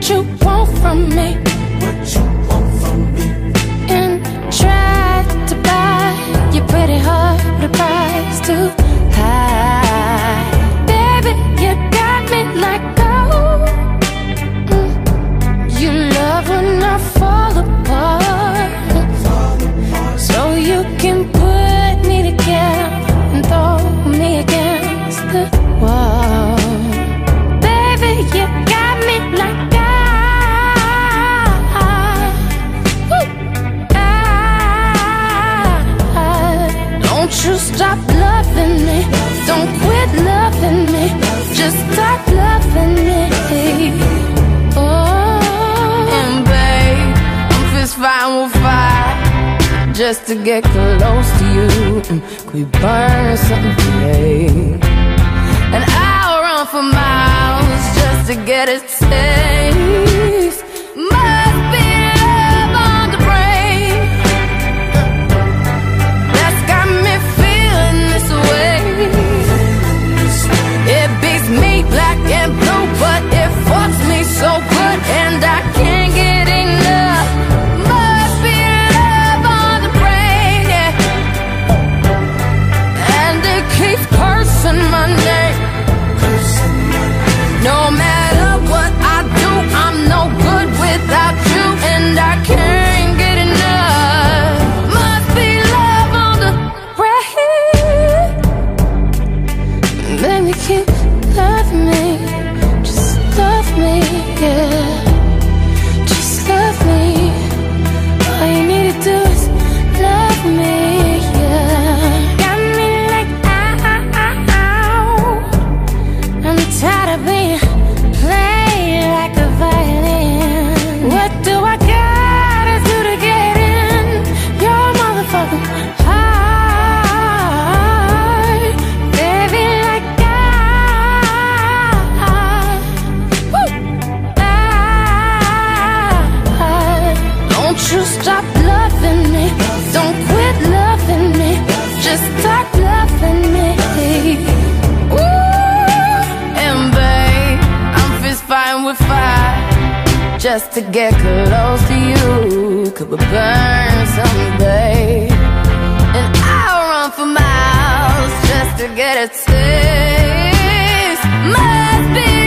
you want from me, and tried to buy your pretty heart with a price too high. Baby, you got me like gold. You love when I fall apart, so you can put me together and throw me against the wall. Baby, you got me like don't you stop loving me, don't quit loving me, just stop loving me. Oh, and babe, I'm fist fighting with fire just to get close to you. Could we burn something today? And I'll run for miles just to get a taste. Must be love on the brain that's got me feeling this way. It beats me black and blue, but it fucks me so good, and I can't get enough. Must be love on the brain, yeah. And it keeps cursing my name. No matter what I do, I'm no good without you, and I can't get enough. Must be love on the brain. Baby, keep loving me, just love me, yeah. Just love me. All you need to do is love me, yeah. Got me like ow. I'm tired of being played like a violin. What do I gotta do to get in your motherfucking heart? Baby, like don't you stop loving me, don't quit loving me, just stop loving me. Ooh, and babe, I'm fist fighting with fire just to get close to you. Could we burn someday? And I'll run for miles just to get a taste. Must be